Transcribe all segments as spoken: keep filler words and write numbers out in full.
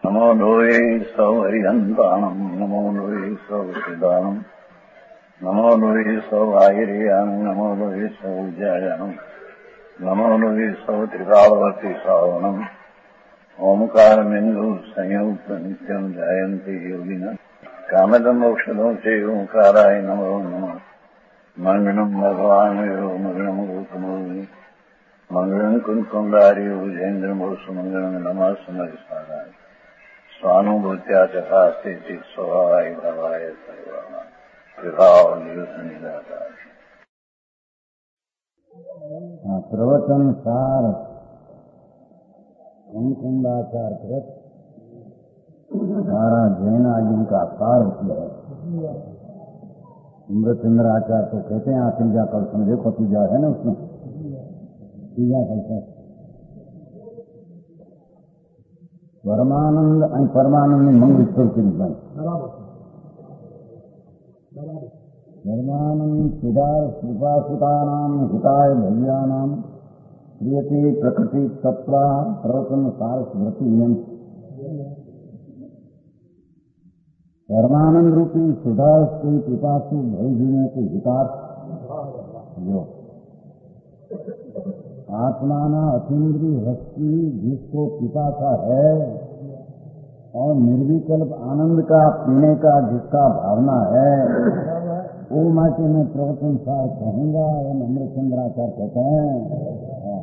नमो लोये सौहरिहन्ताणम् नमो लोये सौहृदानम् नमो लोये सौभागिर्यानम् नमो लोये सौज्यायानम् नमो लोये सौत्रिकालवर्ति सावनम् ओंकारमिन्दु संयुक्त नित्यम् जायन्ति योगिनः कामदम् मोक्षदम् च ओंकाराय नमो नमः मंगलम् भगवान् यो मंगलम् रूपमोहि मंगलम् कुंकुंडारि भुजेन्द्रमोसु मंगलम् नमः समरिसाराय स्वानुभूत्या चकास्ते स्वभावाय भावाय सर्वाणां विभावनिदाता प्रवचन सार कुंकुंडाचार कृत सारा जैन आदि का सार है। अमृतचंद्र आचार्य तो कहते हैं आप तीजा कल्पना देखो, तीजा है ना उसमें तीजा कल्पना परमानंद और परमानंद मंगल स्वर परमानंद सुधार कृपासुतानाम हिताय भव्यानाम क्रियते प्रकृति तत्वा प्रवचन सार स्मृति। परमानंद रूपी सुधार से कृपासु भयजीवों के हितार्थ जो आत्माना अतीन्द्रिय हस्ती जिसको पिपासा है और निर्विकल्प आनंद का पीने का जिसका भावना है वो माटे में प्रवचन सार कहूंगा। अमृतचंद्राचार्य कहते हैं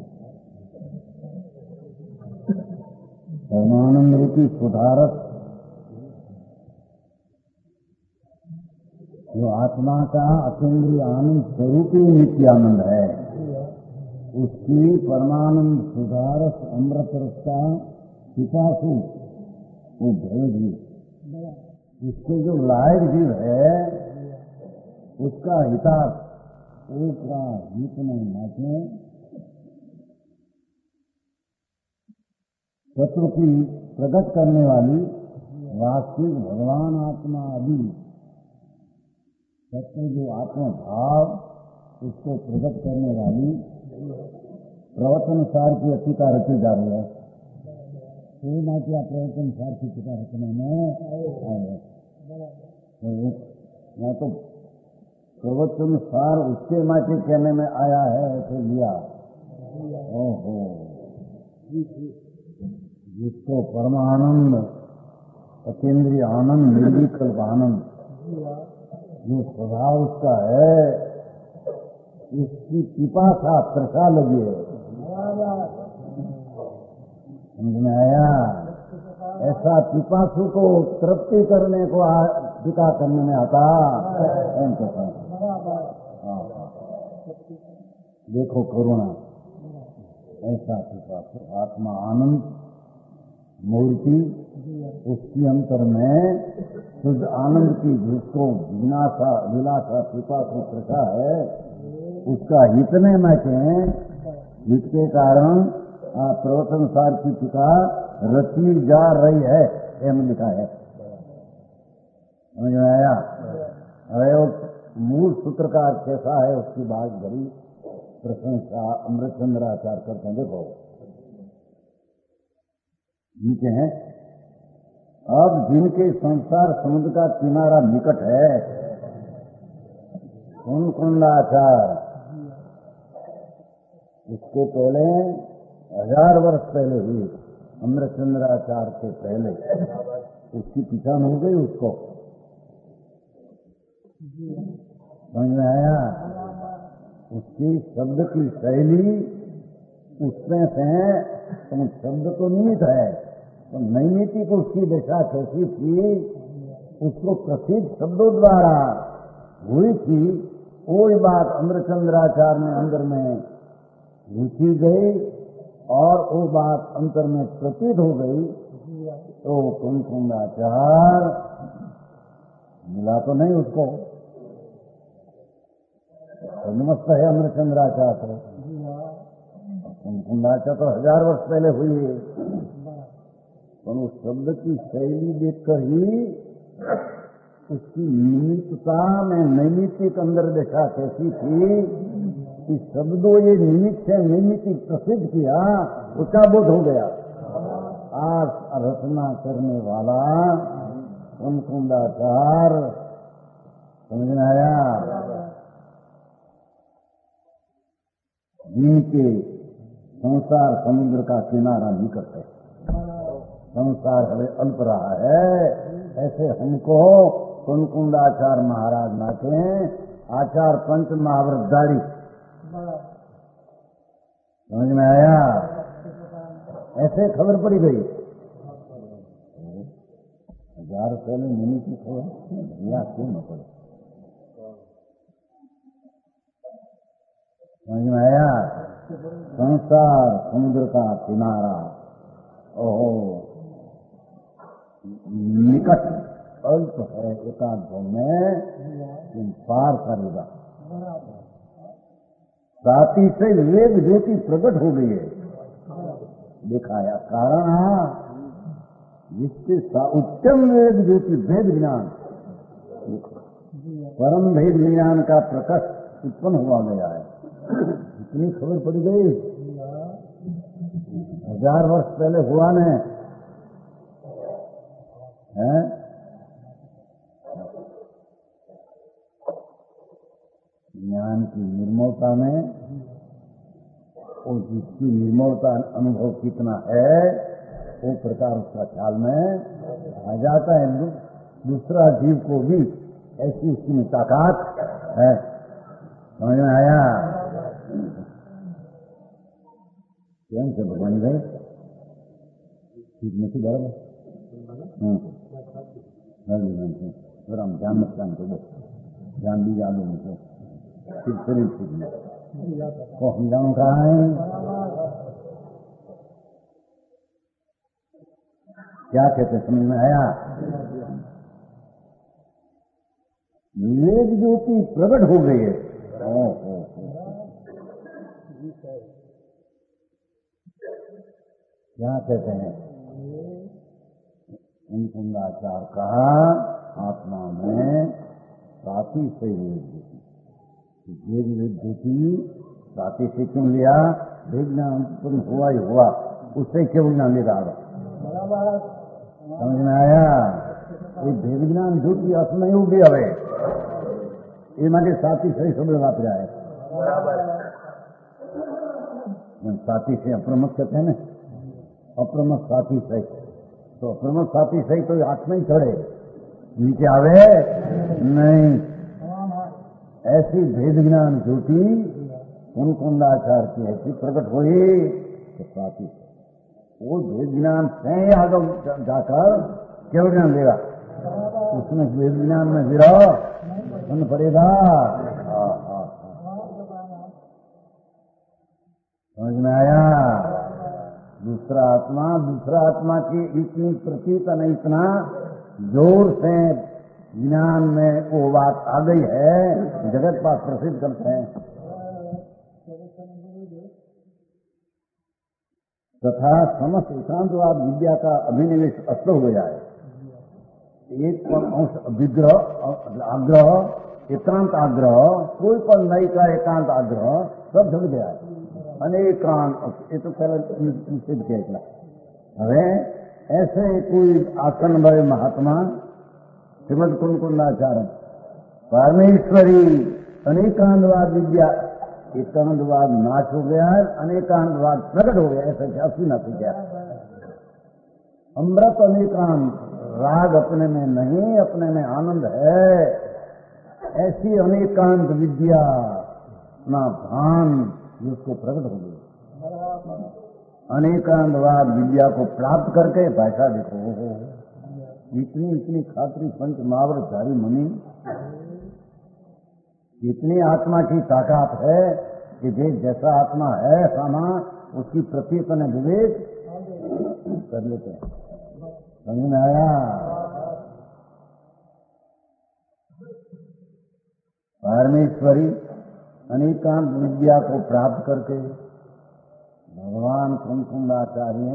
परमानंद रूपी सुधारक जो आत्मा का अतीन्द्रिय आनंद स्वरूप ही नित्यानंद है, उसकी परमानंद सुधारक अमृत रस का पिपासु वो भय जीव, इसके जो लायक जीव है उसका हितार्थ वो का हित में नाचे तत्व की प्रकट करने वाली वास्तविक भगवान आत्मा आदि तत्व जो आत्मा भाव उसको प्रकट करने वाली प्रवचन सार की अतिका रची जा रही है। तो मात्या प्रवचन सार की अतिका रचना में आए या तो प्रवचन सार उसके माटे कहने में आया है ऐसे लिया। ओहो, जिसको परमानंद अतीन्द्रिय आनंद निर्विकल्प आनंद जो स्वभाव उसका है उसकी पिपासा तृषा लगी है। समझ में आया? ऐसा पिपासु को तृप्ति करने को पिता करने में आता एम कहता है। देखो करुणा, ऐसा पिपासु आत्मा आनंद मूर्ति उसकी अंतर में शुद्ध आनंद की जिसको विनाशा विलासा पिपासु तृषा है उसका हित में मैचे जिसके कारण प्रवचन सार की टीका रची जा रही है एम लिखा है। समझ में आया? अरे मूल सूत्रकार कैसा है उसकी बात बड़ी प्रशंसा अमृतचंद्र आचार्य करते हैं। देखो नीचे हैं, अब जिनके संसार समुद्र का किनारा निकट है कुंकुंडाचार्य उसके पहले हजार वर्ष पहले हुई अमृतचंद्राचार्य के पहले उसकी पहचान हो गई उसको। समझ में आया? उसकी शब्द की शैली उसमें से तो शब्द तो निमित है तो नैमित्तिक को उसकी दिशा कैसी थी उसको प्रसिद्ध शब्दों द्वारा हुई थी कोई बात अमृतचंद्राचार्य में अंदर में रुचि गई और वो बात अंतर में प्रतीत हो गई तो कुंकुंडाचार्य मिला तो नहीं उसको। नमस्त है अमृतचंद्राचार्य तो कुंकुंडाचार्य तो हजार वर्ष पहले हुई है पर उस शब्द की शैली देखकर ही उसकी निमित्तता में नैमित्तिक अंदर देखा कैसी थी कि शब्दों ये निमित्त से नैमित्तिक प्रसिद्ध किया उसका बोध हो गया। आस रचना करने वाला कुंकुंडाचार, समझ में आया? जिनके संसार समुद्र का किनारा नहीं करते, संसार हमें अल्प रहा है, ऐसे हमको कुंकुंडाचार महाराज नाचे आचार पंच महाव्रतधारी, समझ में आया? ऐसे खबर पड़ी गई। हजार पहले मुनि की खबर या क्यों न पड़े, समझ में आया? संसार समुद्र का किनारा, ओहो निकट अल्प है, एकाध भाव में तुम पार करेगा। साथी से वेद ज्योति प्रकट हो गई है, दिखाया कारण जिससे उत्तम वेद ज्योति भेद ज्ञान, परम भेद ज्ञान का प्रकट उत्पन्न हुआ गया है। इतनी खबर पड़ी गई, हजार वर्ष पहले हुआ ने है। ज्ञान की निर्मलता में और जिसकी निर्मलता अनुभव कितना है वो प्रकार उसका ख्याल में आ जाता है। दूसरा जीव को भी ऐसी उसकी ताकत है, समझ में आया? स्वयं से भगवान गए ठीक नहीं बराबर, थोड़ा हम ध्यान रखते हैं, ध्यान दी जादू मुझे फिर शरीर सीखने को हम जानू कहा है। क्या कहते समझ में आया? वेद ज्योति प्रकट हो गई है। ओ, ओ, ओ। क्या कहते हैं? कुंकुंडाचार कहा आत्मा में साथी से वेद वेद ज्योति साथी से क्यों लिया? विज्ञान उत्पन्न हुआ ही हुआ, उससे क्यों विज्ञान ले रहा? समझ में आया? ये भेद ज्ञान ज्योति असम नहीं उगी हवे ये माटे साथी सही सब वापरा है। साथी से अप्रमत कहते हैं ना, अप्रमत साथी सही, तो अप्रमत साथी सही तो हाथ में ही चढ़े, नीचे आवे नहीं। ऐसी भेद ज्ञान ज्योति कुंकुंडाचार की ऐसी प्रकट हुई तो साथी वो भेद ज्ञान से आगे जाकर केवल ज्ञान लेगा, उसमें वेद ज्ञान में गिरा सुन पड़ेगा। समझ में आया? दूसरा आत्मा दूसरा आत्मा की इतनी प्रतीत न इतना जोर से ज्ञान में वो बात आ गई है, जगत पास प्रसिद्ध करते हैं। तथा समस्त एकांतवाद विद्या का अभिनिवेश अस्त हो गया है। एक अंश विग्रह आग्रह, एकांत आग्रह, कोई पर नई का एकांत आग्रह सब झड़ गया है। अनेकांत ये तो पहले निषेध किया। હવે ऐसे कोई आसन भय महात्मा श्रीमद कुंकुंडाचार्य परमेश्वरी अनेकांतवाद विद्या, एकांतवाद नाश हो गया है, अनेकांतवाद प्रकट हो गया, ऐसा असी न गया। अमृत अनेकांत, राग अपने में नहीं, अपने में आनंद है, ऐसी अनेकांत विद्या अपना भान जिसको प्रकट हो गई। अनेकांतवाद विद्या को प्राप्त करके बैठा देखो, इतनी इतनी खातरी पंच महाव्रतधारी मुनि, इतनी आत्मा की ताकत है कि जे जैसा आत्मा है सामा उसकी प्रतीतन विवेक कर लेते हैं। समझ में आया? परमेश्वरी अनेकांत विद्या को प्राप्त करके भगवान कुंकुंडाचार्य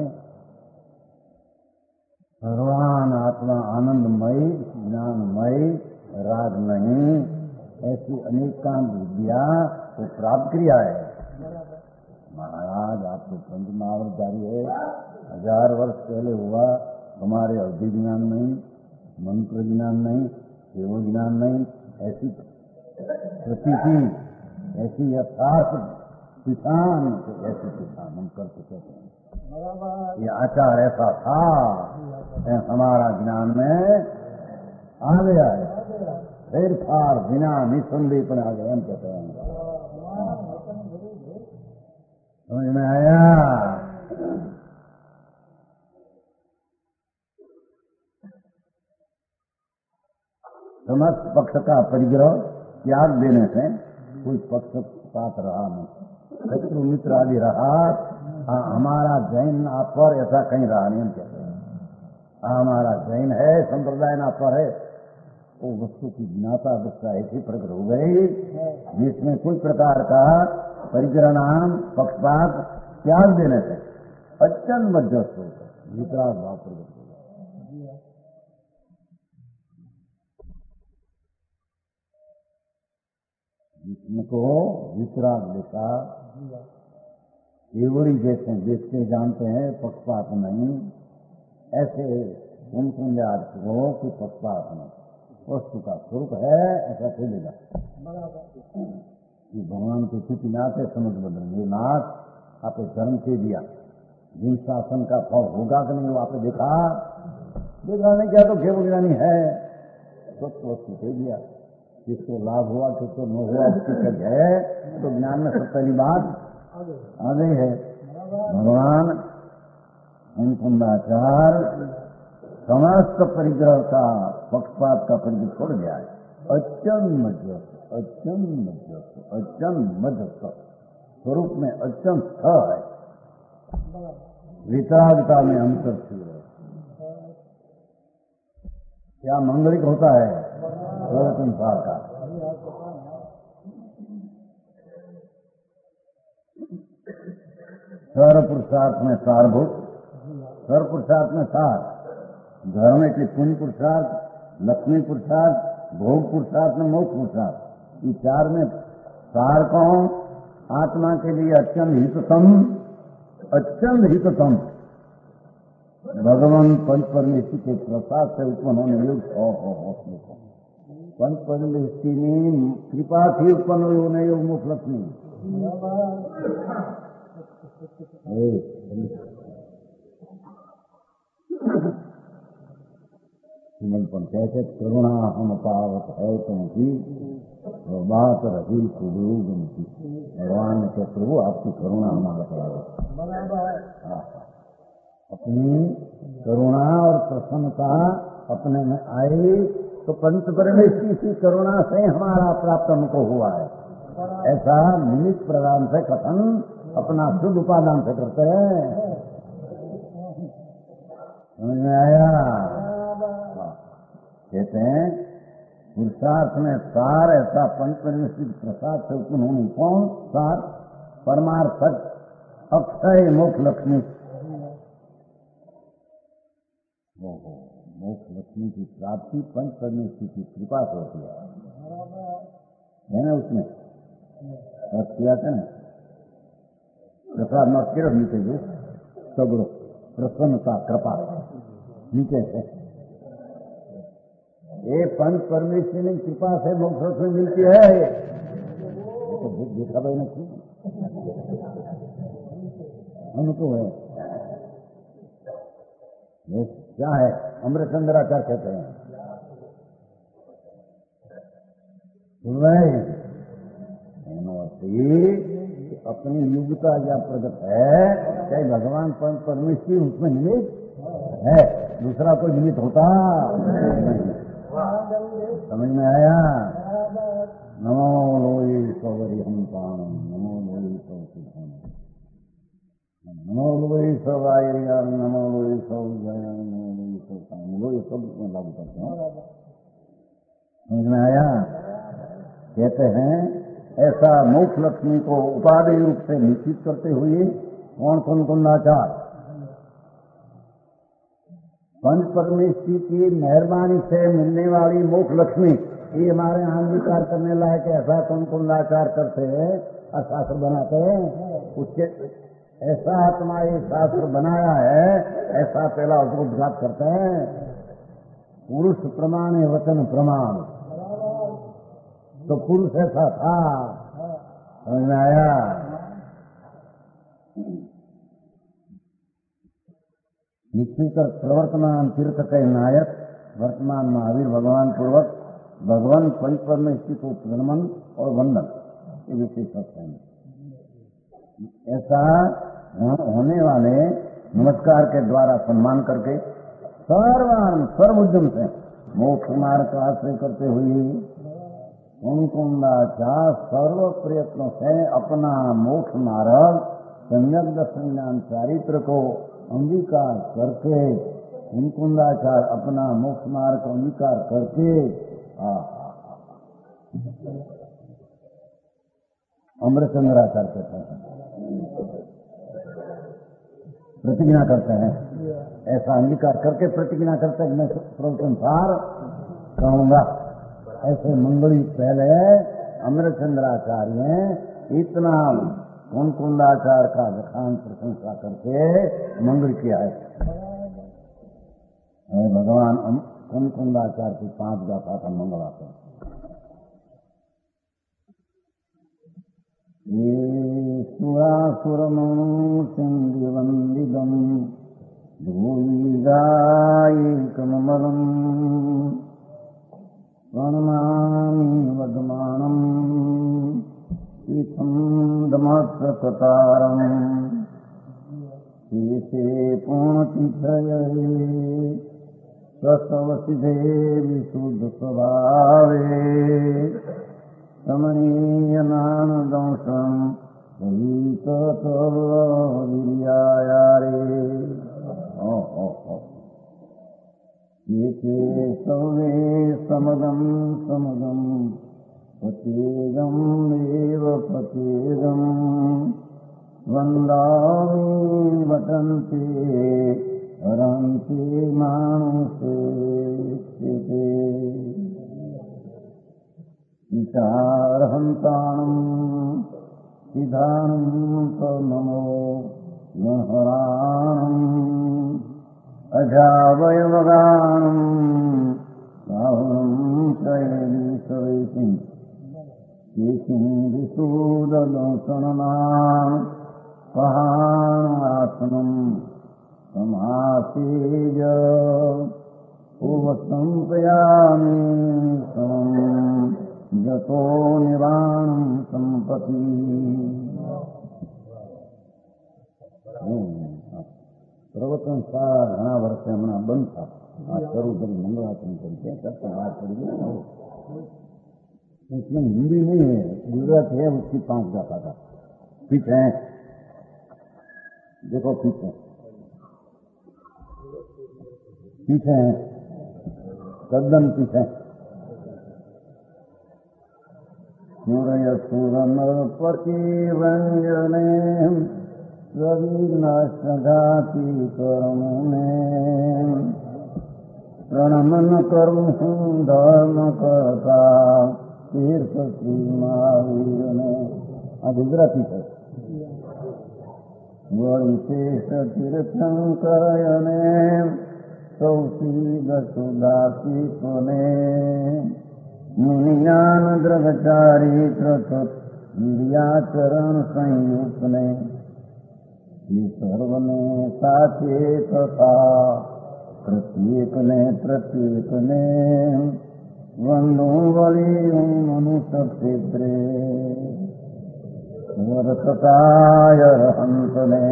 भगवान आत्मा आनंदमयी ज्ञानमयी राग नहीं, ऐसी अनेकांत विद्या को प्राप्त किया है। महाराज आप तो पंच महाव्रतधारी है, हजार वर्ष पहले हुआ, हमारे अवधि ज्ञान नहीं, मंत्र ज्ञान नहीं, केवल ज्ञान नहीं, ऐसी प्रतीति, ऐसी यथार्थ किसान, ऐसी किसान हम कर सकते हैं। ये आचार ऐसा था, हमारा ज्ञान में आ गया है, फिर फार बिना निसंदेह पर आ गए हम कहते हैं। समझ में आया? समस्त पक्ष का परिग्रह त्याग देने से कोई पक्षपात रहा नहीं, शत्रु मित्र आदि रहा। हाँ, हमारा जैन आप पर ऐसा कहीं रहा नहीं हम कहते हैं। हाँ, हमारा जैन है, संप्रदाय ना पर है, वो वस्तु की ज्ञाता दृष्टा ऐसी प्रकट हो गई जिसमें कोई प्रकार का परिग्रह नाम पक्षपात त्याग देने से अत्यंत मध्यस्थ होकर वितराग भाव प्रकट हो गया। जिसको वितराग देखा, केवड़ी जैसे देखते जानते हैं, पक्षपात नहीं, ऐसे उन संज्ञात को कि पक्षपात नहीं, वस्तु का स्वरूप है ऐसा चलेगा कि भगवान के कुछ नाते समझ बदलेंगे। नाथ आपने धर्म के दिया, जिन शासन का फल होगा कि नहीं वो आपने देखा, देखा नहीं क्या तो केवल ज्ञानी है, स्वच्छ वस्तु दे दिया, किसको लाभ हुआ किसको न हुआ उसकी कल है, तो ज्ञान में सब पहली बात आ गई है। भगवान अनुकुंदाचार समस्त परिग्रह का पक्षपात का परिग्रह छोड़ गया है, अत्यंत मध्यस्थ, अत्यंत मध्यस्थ, अत्यंत मध्यस्थ स्वरूप में अत्यंत स्थ है, वितरागता में अंतर है। क्या मंगलिक होता है संसार का, सर्व पुरुषार्थ में सारभूत, सर्व पुरुषार्थ में सार, धर्म के पुण्य पुरुषार्थ, लक्ष्मी पुरुषार्थ, भोग पुरुषार्थ में मोक्ष पुरुषार्थ, ये चार में सार कौन? आत्मा के लिए अत्यंत हिततम, अत्यंत हिततम भगवान पंच परमेश्वर के प्रसाद से उत्पन्न होने योग हो हो हो पंच परमेश्वर ની કૃપાથી ઉત્પન્ન હોને योग મોક્ષ લક્ષ્મી પણ કહે છે કરુણા હમ પાવત है तुमकी बात रही सुदूर गमती। भगवान ने कहा प्रभु आपकी करुणा हमारा पावत, अपनी करुणा और प्रसन्नता अपने में आई तो पंच परमेश्वर की करुणा से हमारा प्राप्त हमको हुआ है, ऐसा निमित्त प्रदान से कथन अपना शुद्ध उपादान से करते हैं। समझ में आया? कहते हैं पुरुषार्थ में सार ऐसा पंच परमेश्वर प्रसाद से उत्पन्न होने कौन सार? परमार्थ अक्षय मोक्ष लक्ष्मी। मोक्ष लक्ष्मी की प्राप्ति पंच परमेश्वर की कृपा से होती है ना, उसमें अर्थ किया था ना, प्रसाद मत के नीचे जो सगुण प्रसन्नता कृपा नीचे से ये पंच परमेश्वर की कृपा से मोक्ष लक्ष्मी मिलती है। ये तो भूख देखा भाई नहीं हमको है, ये क्या है? अमृतचंद्राचार्य कहते हैं अपनी युगता या प्रगट है, चाहे भगवान पंच परमेश्वर उसमें निमित्त है, दूसरा कोई निमित्त होता नहीं। समझ में आया? नमो लोई सौवरी हम पाणम, नमो लोई सौ सिद्धान, नमो लोई सवायरिया, नमो लोई सौ जया, नमो लोई सौ काम, लोई सब में लागू करते हैं। समझ में आया? कहते हैं ऐसा मोक्ष लक्ष्मी को उपादेय रूप से निश्चित करते हुए कौन कौन कुंदाचार पंच परमेश्वर की मेहरबानी से मिलने वाली मोक्ष लक्ष्मी, ये हमारे यहाँ अंगीकार करने लायक ऐसा कौन कुंदाचार करते हैं और शास्त्र बनाते हैं, उसके ऐसा आत्मा ये शास्त्र बनाया है, ऐसा पहला उसको उद्घात करते हैं। पुरुष प्रमाण है वचन प्रमाण, तो पुरुष ऐसा था, समझ में आया। निश्चिकर प्रवर्तमान तीर्थ के नायक वर्तमान महावीर भगवान पूर्वक भगवान परिपर में स्थित हो प्रणमन और वंदन, ये विशेष है। ऐसा होने वाले नमस्कार के द्वारा सम्मान करके सर्वान सर्व उद्यम से मोक्ष मार्ग का आश्रय करते हुए कुंकुंदाचार सर्व प्रयत्नों से अपना मोक्ष मार्ग सम्यक दर्शन ज्ञान चारित्र को अंगीकार करके, कुंकुंदाचार अपना मोक्ष मार्ग को अंगीकार करके अमृतचंद्राचार कहते हैं, प्रतिज्ञा करते हैं। ऐसा अंगीकार करके प्रतिज्ञा करते हैं, मैं सर्वसंसार कहूंगा। ऐसे मंगली पहले अमृतचंद्राचार्य इतना कुंकुंदाचार का विखान प्रशंसा करके मंगल किया है। भगवान कुंकुंदाचार की पांच गाथा का मंगल आते हैं। ये सुरासुरमूर्तिं दिवंदिदं भूयिगायैकममलम् प्रणमामि वदमानम् इत्थं दमत्रकतारम् शेषे पूर्णतिथये स्वस्वसिधे विशुद्धस्वभावे समनीयनानदंशम् वीर्यायारे एके सर्वे समदं समदं पतेगं देव पतेगं वन्दामि वटन्ते हरन्ति मानुषे विचारहन्ताणं सिद्धानं नमो महराणम् अजावयवगानं राहुलं त्रयीशवेशं केशिं विशूदलोचननां पहाणासनं समासेय उपसंपयामि समम् जतो निवाणं संपत्ति। प्रवचन सारा घना वर्ष हमारा बंद था, आज करो जब मंगलाचरण करते हैं तब तो बात करेंगे। इसमें हिंदी नहीं है, गुजरात है, उसकी पांच गाथा था। पीछे देखो, पीछे पीछे कदम पीछे सूर्य सुरनपति व्यंजने रविनाशघाती कर्मुने प्रणमन कर्म धर्म करता तीर्थ श्री महावीर ने। आ गुजराती है। विशेष तीर्थंकरयने सौशील सुदासी कोने मुनियान द्रगचारित्र वीर्याचरण संयुक्त ने सर्वने साचे तथा प्रत्येक ने प्रत्येक ने वंदो बलि मनुष्य क्षेत्रे वर्तताय हंत ने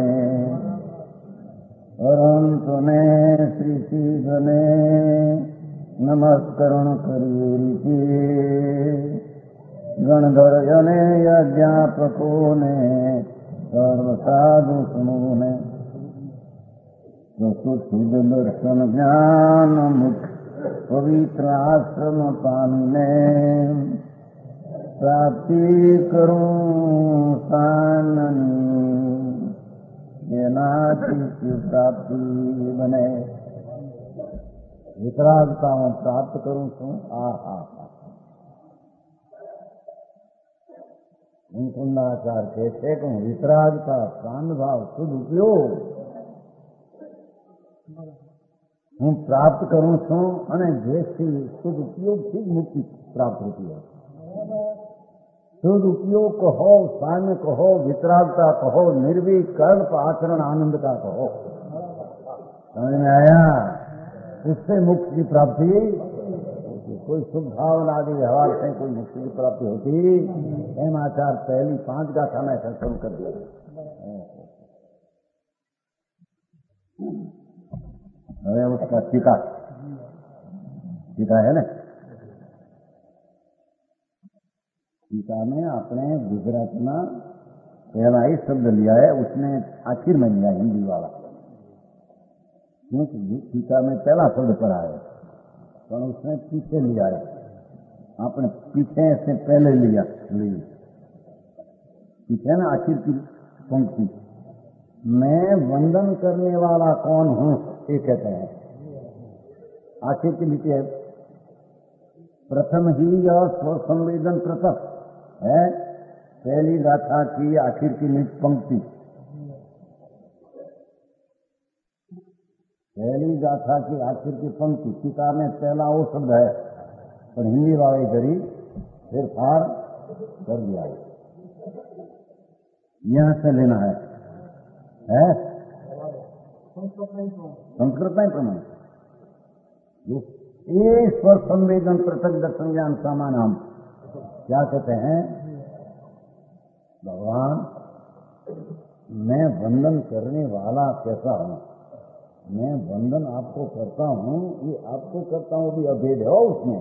अरंत ने श्री शिव ने नमस्करण करिए रीति गणधर्यने यज्ञापको ने सर्व साधु समूह ने शुद्ध दर्शन ज्ञान मुख पवित्र आश्रम पाने प्राप्ति करूं साननी ये नाची की प्राप्ति बने वितरागता मैं प्राप्त करूं छू। आ हा मुकुंदाचार्य कहते कि वितराग का प्राण भाव शुद्ध उपयोग હું પ્રાપ્ત કરું છું અને જેથી શુદ્ધ ઉપયોગથી જ મુક્તિ પ્રાપ્ત હોતી है। शुद्ध उपयोग कहो, साम्य कहो, वितरागता कहो, निर्विकल्प आचरण आनंद का कहो, समझ में आया? उससे मुक्ति की प्राप्ति होती। कोई शुभ भावना आदि व्यवहार से कोई मुक्ति की प्राप्ति होती। एम आचार पहली पांच गाथा में ऐसा शुरू कर दिया। હવે उसका टीका टीका है ना, टीका में आपने गुजरात में पहला ही शब्द लिया है, उसने आखिर में लिया हिंदी वाला, क्योंकि टीका में पहला शब्द पढ़ा है पर उसने पीछे लिया है, आपने पीछे से पहले लिया ली पीछे ना आखिर की पंक्ति, मैं वंदन करने वाला कौन हूं ये कहते हैं। आखिर के नीचे प्रथम ही और स्व संवेदन प्रथम है, पहली गाथा की आखिर की नीचे पंक्ति, पहली गाथा की आखिर की पंक्ति टीका में पहला वो शब्द है पर हिंदी वाले करी फिर फार कर दिया है, यहां से लेना है, है? संस्कृत में प्रमाण ये स्वर संवेदन पृथक दर्शन ज्ञान सामान हम क्या कहते हैं? भगवान मैं वंदन करने वाला कैसा हूं, मैं वंदन आपको करता हूं, ये आपको करता हूं भी अभेद है उसमें।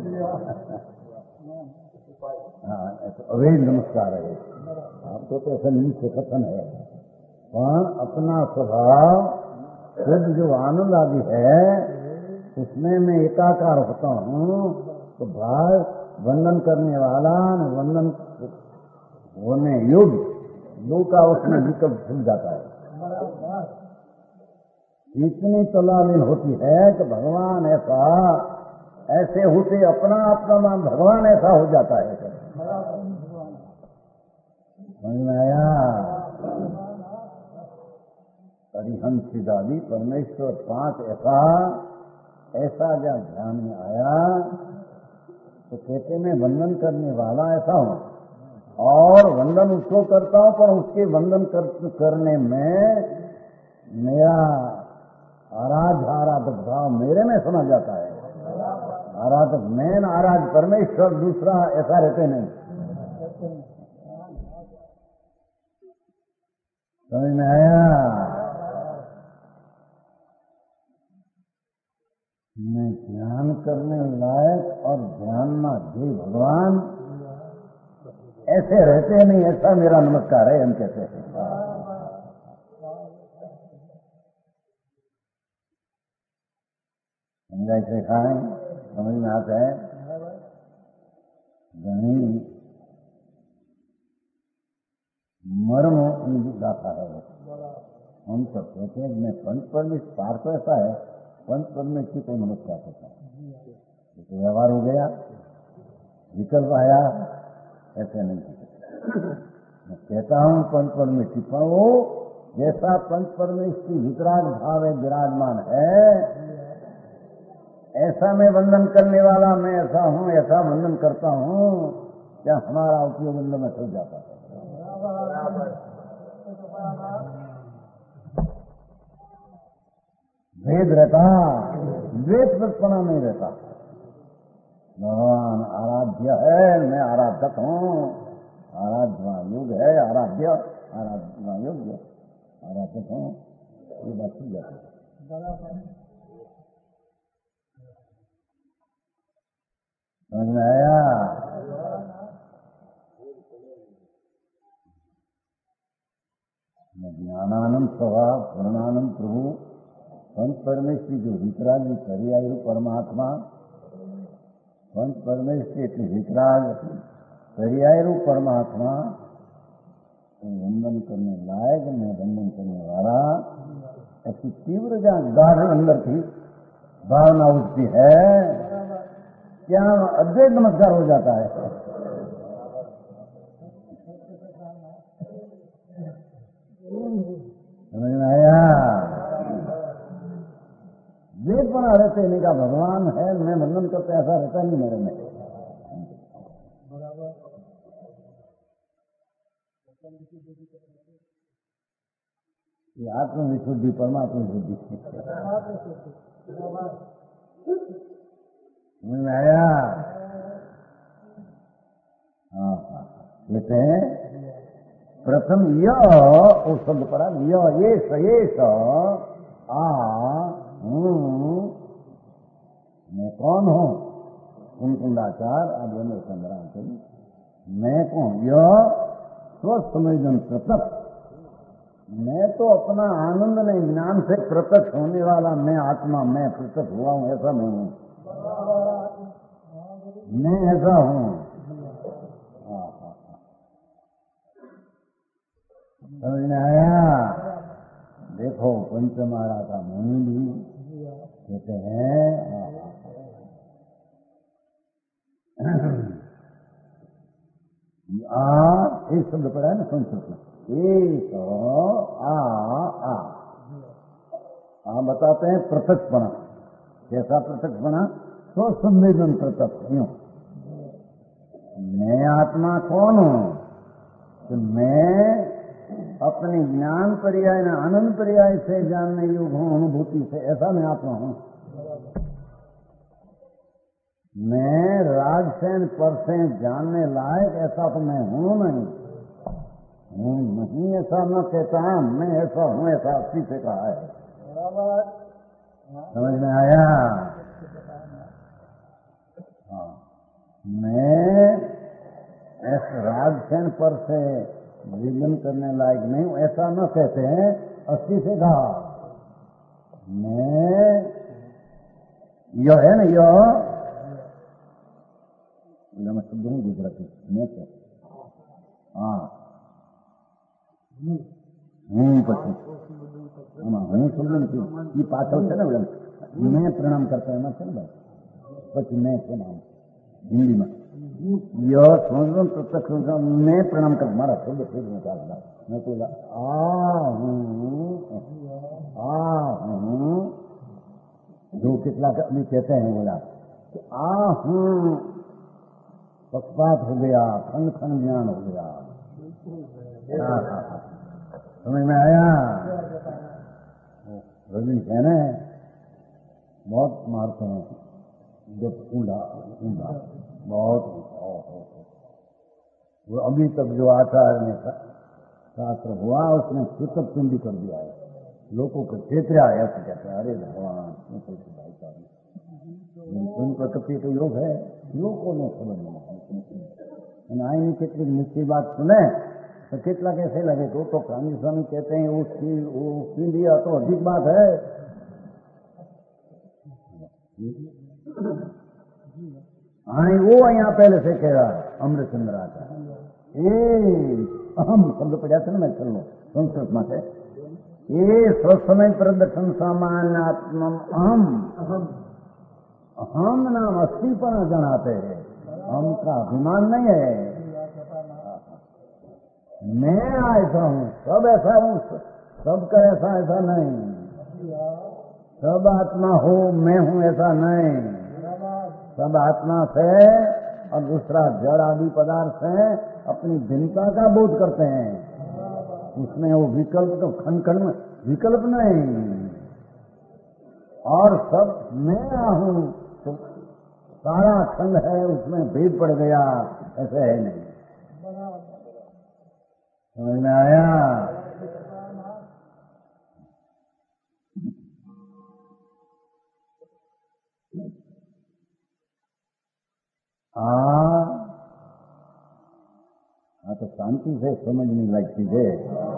हाँ अभेद नमस्कार है, आपको तो ऐसा नीचे कथन है, पर अपना स्वभाव शुद्ध जो आनंद आदि है उसमें मैं एकाकार होता हूँ, तो भाई वंदन करने वाला न वंदन होने योग्य दो का उसमें विकल्प खुल जाता है। इतनी तलालीन होती है कि भगवान ऐसा ऐसे होते अपना अपना नाम भगवान ऐसा हो जाता है। समझ में आया? हरिहंसिदादी परमेश्वर पांच ऐसा ऐसा जब ध्यान में आया तो कहते मैं वंदन करने वाला ऐसा हूं, और वंदन उसको करता हूं पर उसके वंदन कर, करने में मेरा आराध आराधक भाव मेरे में समझ जाता है। आराधक मैं न आराध परमेश्वर दूसरा ऐसा रहते नहीं। समझ में आया? मैं ध्यान करने लायक और ध्यान में जे भगवान ऐसे रहते नहीं, ऐसा मेरा नमस्कार है। हम कहते हैं समझा इसे खाएं, समझ में आता है। घनी मर्म उनकी गाथा है। हम सब कहते हैं मैं पंच परमेश्वर पार तो ऐसा है, पंच परमेश्वर को नमस्कार करता है, तो व्यवहार हो गया, विकल्प आया, ऐसे नहीं सकते। मैं कहता हूं पंच परमेश्वर, पर वो जैसा पंच परमेश्वर वितराग भाव है विराजमान है, ऐसा मैं वंदन करने वाला मैं ऐसा हूं, ऐसा वंदन करता हूं, क्या हमारा उपयोग अंदर में चल जाता है। भेद रहता, द्वेष वृत्पना नहीं रहता। भगवान आराध्य है, मैं आराधक हूं, आराधना योग्य है, आराध्य आराधना योग्य आराधक हूं, ये बात ठीक है। समझ में आया? ज्ञानानंद स्वभाव पूर्णानंद प्रभु पंच परमेश्वर जो वितराग पर्यायु परमात्मा, पंच परमेश्वर के वितराग पर्यायु परमात्मा वंदन करने लायक, मैं वंदन करने वाला, ऐसी तीव्र जहां गाढ़ अंदर की भावना उठती है, क्या अद्वैत नमस्कार हो जाता है। अस्थिपना रहते नहीं का भगवान है, मैं वंदन करते ऐसा रहता नहीं मेरे में। ये आत्म विशुद्धि परमात्मा विशुद्धि समझ में आया? हाँ हाँ, कहते हैं प्रथम यह वो शब्द पड़ा, यह ये सयेश आ हूँ, मैं कौन हूँ? कुंकुंडाचार आद्य चंद्रांत, मैं कौन? यह स्वसमयजन प्रत्यक्ष, मैं तो अपना आनंद नहीं ज्ञान से प्रत्यक्ष होने वाला मैं आत्मा, मैं प्रत्यक्ष हुआ हूँ ऐसा नहीं हूँ, मैं ऐसा हूँ। समझ में आया? देखो पंचमारा का मुनि भी कहते हैं आ, एक शब्द पड़ा है ना संस्कृत में, एक आ आ आ बताते हैं प्रत्यक्षपना। कैसा प्रत्यक्षपना? तो संवेदन प्रत्यक्ष। यूं मैं आत्मा कौन हूँ? तो मैं अपने ज्ञान पर्याय न आनंद पर्याय से जानने योग्य हूँ, अनुभूति से, ऐसा मैं आत्मा हूँ। मैं राग से पर से जानने लायक ऐसा तो मैं हूँ नहीं, हूँ नहीं ऐसा न कहता, मैं ऐसा हूँ ऐसा अस्सी से कहा है। समझ में आया? हाँ, मैं ऐसा राग से पर से विजन करने लायक नहीं हूँ ऐसा न कहते हैं, अस्सी से कहा। मैं यह है ना, यह मैं शब्द नहीं गुजराती मैं क्या हाँ हूँ પછી હું શબ્દ નથી, એ પાછળ છે ને મેં પ્રણામ કરતા એમાં છે ને ભાઈ, પછી મેં છે ને हिंदीમાં यह समझ प्रत्यक्ष मैं प्रणाम कर मारा शब्द फिर निकालना मैं तो आ हूँ आ हूँ जो कितना भी कहते हैं बोला आ हूँ, पक्षपात हो गया, खंड खंड ज्ञान हो गया। समझ में आया? रजनी कहने बहुत मारते हैं जब ऊंधा ऊंधा बहुत वो अभी तक जो आचार्य ने शास्त्र हुआ उसने चित्त चुंडी कर दिया है, लोगों को क्षेत्रा है ऐसे कहते हैं। अरे भगवान भाई साहब प्रकृति का योग है, लोगों ने समझ में आई कितनी निश्चित बात सुने तो कितना कैसे लगे तो, तो गांधी स्वामी कहते हैं उसकी वो सुन लिया तो अधिक बात है। हाँ वो यहाँ पहले से कह रहा अमृतचंद्र आचार्य ए अहम शब्द पढ़ा था ना, मैं चल लो संस्कृत में से ये स्वसमय प्रदर्शन सामान्यात्म अहम अहम नाम अस्थिपना जनाते हैं, हम का अभिमान नहीं है। मैं ऐसा हूँ, सब ऐसा हूँ, सबका ऐसा ऐसा नहीं, सब आत्मा हो मैं हूँ ऐसा नहीं, सब आत्मा से और दूसरा जड़ आदि पदार्थ से अपनी भिन्नता का बोध करते हैं, उसमें वो विकल्प तो खंड खंड में विकल्प नहीं, और सब मैं हूँ तो सारा खंड है उसमें भेद पड़ गया, ऐसे है नहीं। समझ में आया? हाँ हाँ तो शांति से समझने लायक चीज है।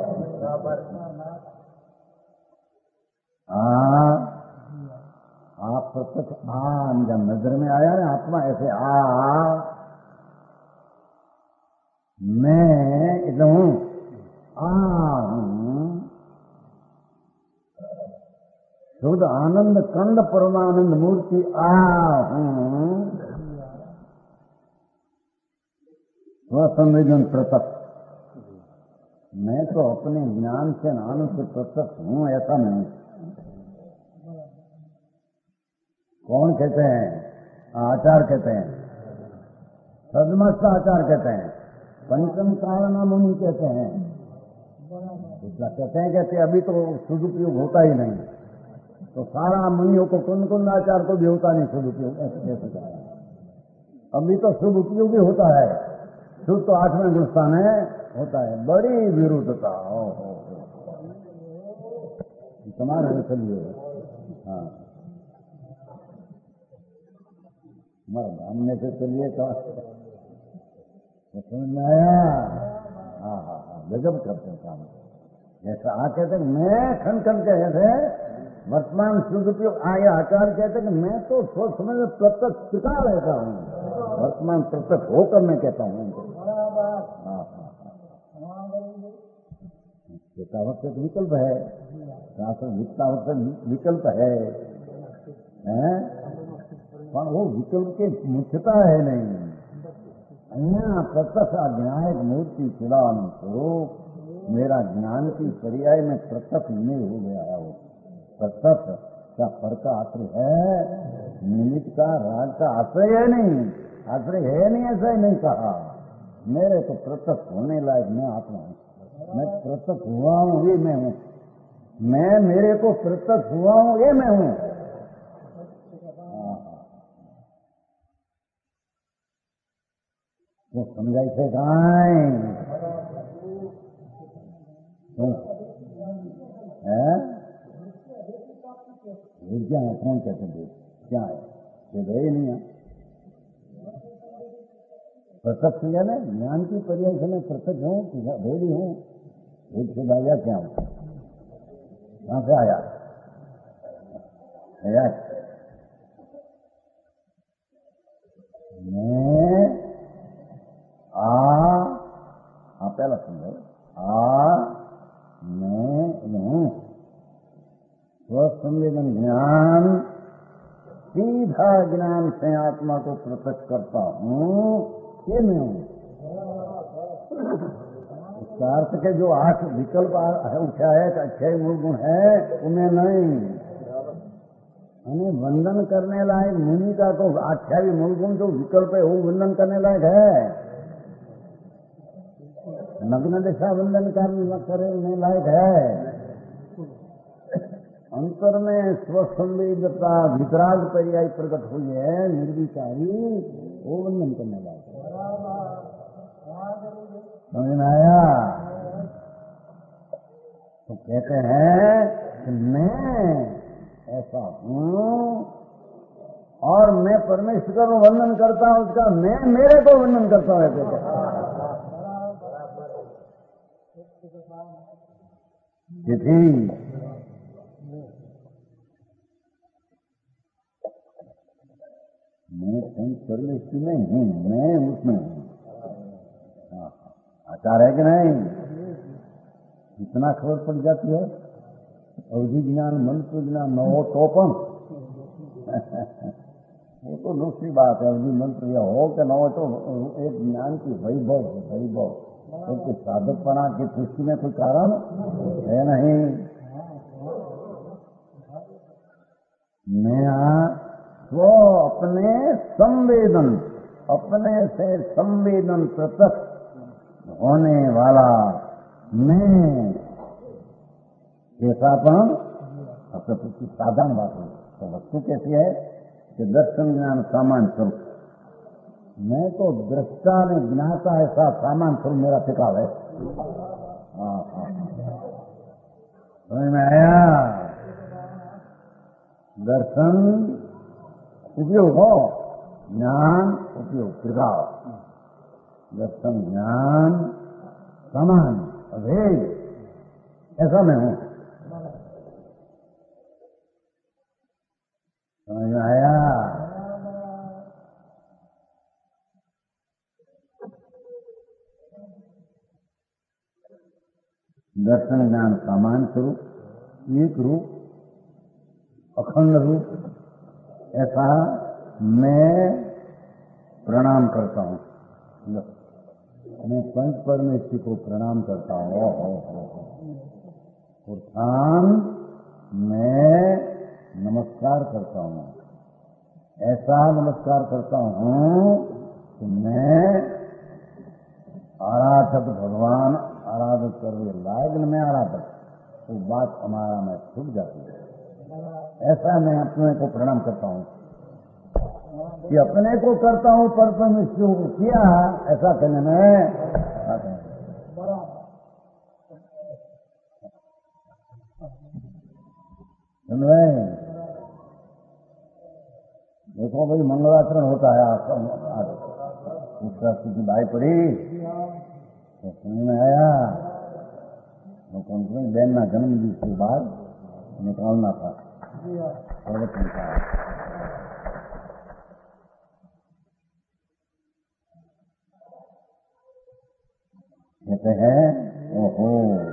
हाँ आप प्रत्यक्ष आ जब नजर में आया ना आत्मा ऐसे आ मैं एकदम हूँ आ हूँ शुद्ध आनंद कंद परमानंद मूर्ति आ हूँ स्वसंवेदन प्रत्यक्ष, मैं तो अपने ज्ञान से आनंद से प्रत्यक्ष हूँ ऐसा नहीं। कौन कहते हैं? आचार कहते हैं, सदमस्त आचार कहते हैं, पंचम कारणा मुनि कहते हैं। कहते हैं कहते अभी तो सदुपयोग होता ही नहीं, तो सारा मुनियों को कुंद कुंद आचार को भी होता नहीं सदुपयोग, ऐसे कैसे कह रहे हैं? अभी तो शुभ उपयोग ही होता है, शुभ तो आठवें गुस्तान है होता है। बड़ी विरुद्धता हो हो तुम्हारे चलिए। हाँ, हमारा मानने से चलिए तो समझ में आया। हाँ हाँ हाँ, गजब करते हैं काम। जैसा आ कहते मैं खन खन कहते वर्तमान शुद्ध उपयोग आया आचार कहते कि मैं तो सोच समझ में प्रत्यक्ष टिका रहता हूँ, वर्तमान प्रत्यक्ष होकर मैं कहता हूँ। हाँ हाँ हाँ, विकल्प है, विकल्प है, हैं? पर वो विकल्प की मुख्यता है नहीं। अन्य प्रत्यक्ष अज्ञायक मूर्ति चिदान स्वरूप मेरा ज्ञान की पर्याय में प्रत्यक्ष नहीं हो गया है। वो प्रत्यक्ष का फर का आश्रय है, निमित्त का राग का आश्रय है नहीं, आश्रय है नहीं, ऐसा ही नहीं कहा। मेरे तो प्रत्यक्ष होने लायक मैं आत्मा हूँ, मैं प्रत्यक्ष हुआ हूँ ये मैं हूँ, मैं मेरे को प्रत्यक्ष हुआ हूँ ये मैं हूँ। वो समझाई थे गाय है विज्ञान है, कौन कहते हैं क्या है? ये गए नहीं है प्रत्यक्ष है ना, ज्ञान की पर्याय से मैं प्रत्यक्ष हूँ, भेदी हूँ, भेद से आया क्या हूँ, कहां से आया आया मैं आ आ पहला समझो आ मैं हूँ। स्वसंवेदन ज्ञान सीधा ज्ञान से आत्मा को प्रत्यक्ष करता हूँ, ये मैं हूँ। इसका अर्थ के जो आठ विकल्प उठा है, छह मूल गुण है, उन्हें नहीं। हमें वंदन करने लायक मुनि का तो अठावी मूल गुण जो विकल्प है वो वंदन करने लायक है। नग्न दिशा वंदन करने लायक है। अंतर में स्वसंवेदता वितराग पर्याय प्रकट हुई है, निर्विकारी, वो वंदन करने लायक है। समझ में आया? तो कहते हैं कि मैं ऐसा हूँ और मैं परमेश्वर को वंदन करता हूँ, उसका मैं मेरे को वंदन करता हूँ। ऐसे तिथि मैं परमेश्वर में हूँ, मैं उसमें हूँ। आचार है कि नहीं? इतना खबर पड़ जाती है। अवधि ज्ञान मंत्र ज्ञान न हो तो पण वो तो दूसरी बात है। अवधि मंत्र यह हो कि न हो तो एक ज्ञान की वैभव है, वैभव उसके साधकपना की पुष्टि में कोई कारण है नहीं। मैं वो अपने संवेदन, अपने से संवेदन प्रत्यक्ष होने वाला मैं कैसापन अपने पुष्टि साधारण बात है। तो वस्तु कैसी है कि दर्शन ज्ञान सामान्य स्वरूप, मैं तो दृष्टा ने ज्ञाता ऐसा सामान्य स्वरूप मेरा टिकाव है। हाँ हाँ समझ में आया? दर्शन उपयोग हो, ज्ञान उपयोग टिकाव, दर्शन ज्ञान समान अभेद, ऐसा मैं हूं। समझ में आया? दर्शन ज्ञान समान स्वरूप, एक रूप, अखंड रूप, ऐसा मैं प्रणाम करता हूं। मैं पंच परमेश्वर को प्रणाम करता हूं। उत्थान मैं नमस्कार करता हूं। ऐसा नमस्कार करता हूं कि मैं आराधक भगवान आराधक कर लायक मैं आराधक, तो बात हमारा में छूट जाती है। ऐसा मैं अपने को प्रणाम करता हूं कि अपने को करता हूं पर परमेश्वर को किया, ऐसा कहने में सुन रहे हैं। देखो भाई मंगलाचरण होता है, आज की बाई पड़ी तो सुनने में आया तो कौन सी बहन ना जन्म दिन के बाद निकालना था प्रवचन का। कहते हैं ओहो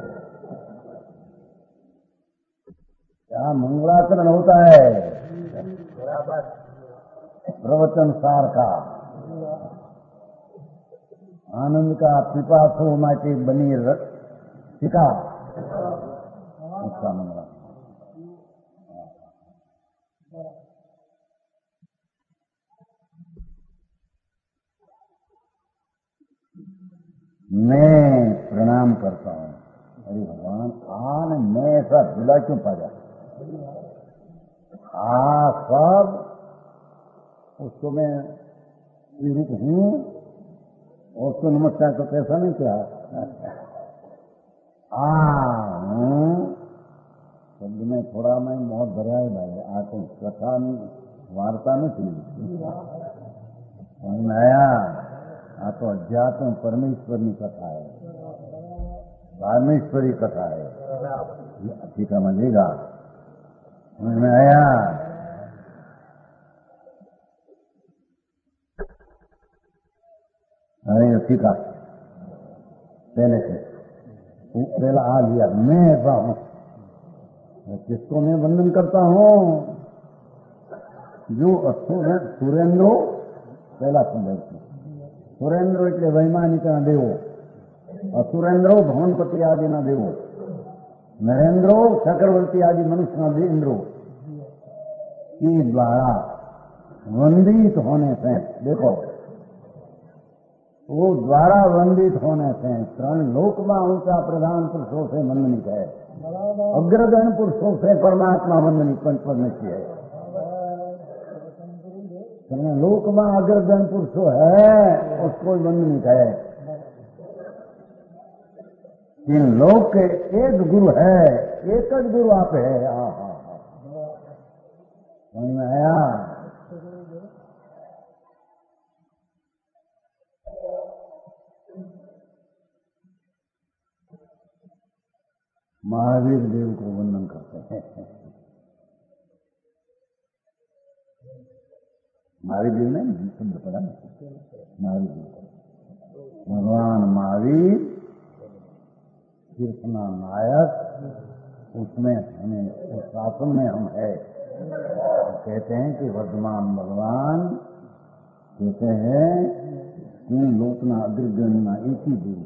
क्या मंगलाचरण होता है, प्रवचन सार का आनंद का पिपासु माटी बनी टीका उसका मंगला। मैं प्रणाम करता हूं। अरे भगवान आन मैं ऐसा भूला क्यों पा जाता? आ सब उसको मैं रूप हूं और उसको नमस्कार तो कैसा नहीं किया। आ हूं शब्द में थोड़ा मैं बहुत भरा है भाई, आ तो कथा वार्ता नहीं थी आया, आ तो अध्यात्म परमेश्वरी कथा है, परमेश्वरी कथा है। ठीक है समझेगा, समझ में आया। अरे ठीक है पहले से पहला आ लिया मैं ऐसा हूं, किसको मैं वंदन करता हूं? जो असुर है सुरेंद्रो पहला संदर्भ सुरेंद्रो એટલે વૈમાનિકના દેવો, અસુરેન્દ્રો ભવનપતિ આદિના દેવો, નરેન્દ્રો ચક્રવર્તી આદि मनुष्य दे इंद्रो के द्वारा वंदित होने से, देखो वो द्वारा वंदित होने से त्रण लोक में ऊंचा प्रधान पुरुषों से वंदनित है, अग्रगण पुरुषों से परमात्मा वंदनित पंचपद निश्चय है। लोक में अग्रगण पुरुषों है उसको वंदनित है, इन लोक के एक गुरु है, एक ज गुरु आप है। हा हा हा समझ में आया। महावीर देव को वंदन करते हैं। महावीर देव ने शब्द पढ़ा, महावीर देव भगवान महावीर कीर्तना नायक, उसमें हमें उस शासन में हम है। कहते हैं कि वर्तमान भगवान कहते हैं तीन लोकना अग्रगणना एक ही गुरु,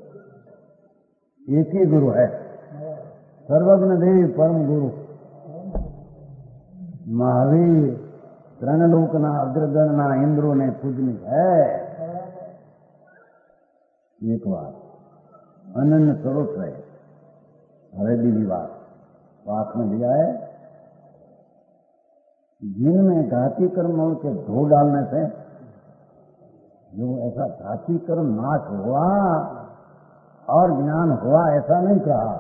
एक ही गुरु है, सर्वज्ञ देव परम गुरु महावीर त्रण लोकना अग्रगणना इंद्रों ने पूजनी है। एक बात अनन्य स्वरूप है। हरे दीदी बात बात में लिया है, जिनमें घाती कर्म के धो डालने से जो ऐसा घाती कर्म नाश हुआ और ज्ञान हुआ, ऐसा नहीं कहा।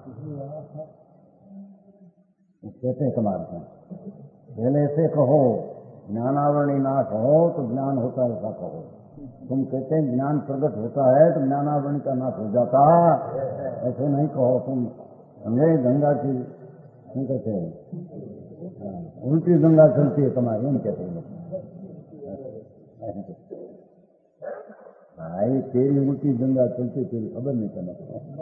कहते कमाल हैं, पहले से कहो ज्ञानावरणी नाश हो तो ज्ञान होता है, ऐसा कहो। तुम कहते हैं ज्ञान प्रकट होता है तो ज्ञानावरणी का नाश हो जाता, ऐसे नहीं कहो। तुम समझे गंगा की नहीं कहते हैं उल्टी गंगा चलती है तुम्हारी, नहीं कहते हैं भाई तेरी उल्टी गंगा चलती, तेरी खबर नहीं करना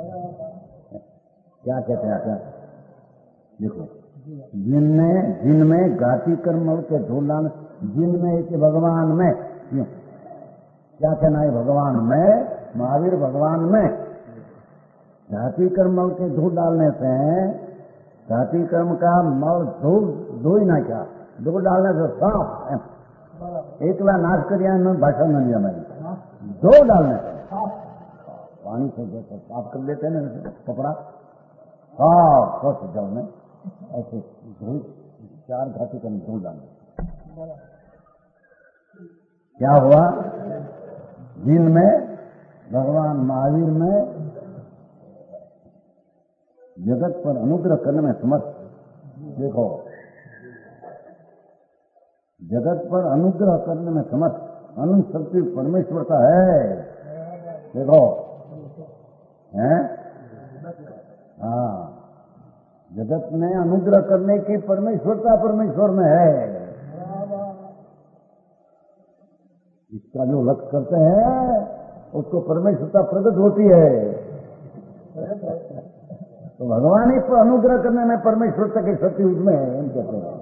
क्या कहते हैं। क्या देखो जिनमें जिनमें घाती कर्म के ढूंढान, जिनमें एक भगवान में, क्यों क्या कहना है भगवान में, महावीर भगवान में घाती कर्म के धो डालने से, घाती कर्म का मल धो धो ही ना क्या दो डालने से साफ एकला नाश करिया भाषा न लिया मैंने दो डालने से पानी से जैसे साफ कर लेते हैं ना कपड़ा साफ स्वच्छ जल में ऐसे धोई चार घाटी का धो डालने क्या हुआ दिन में भगवान महावीर में जगत पर अनुग्रह करने में समर्थ। देखो जगत पर अनुग्रह करने में समर्थ अनंत शक्ति परमेश्वरता है। देखो हैं हाँ जगत में अनुग्रह करने की परमेश्वरता परमेश्वर में है। इसका जो लक्ष्य करते हैं उसको परमेश्वरता प्रकट होती है। तो भगवान ही पर अनुग्रह करने में परमेश्वरता की शक्ति उसमें है हम कहते हैं।